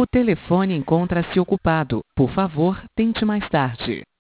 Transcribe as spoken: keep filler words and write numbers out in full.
O telefone encontra-se ocupado. Por favor, tente mais tarde.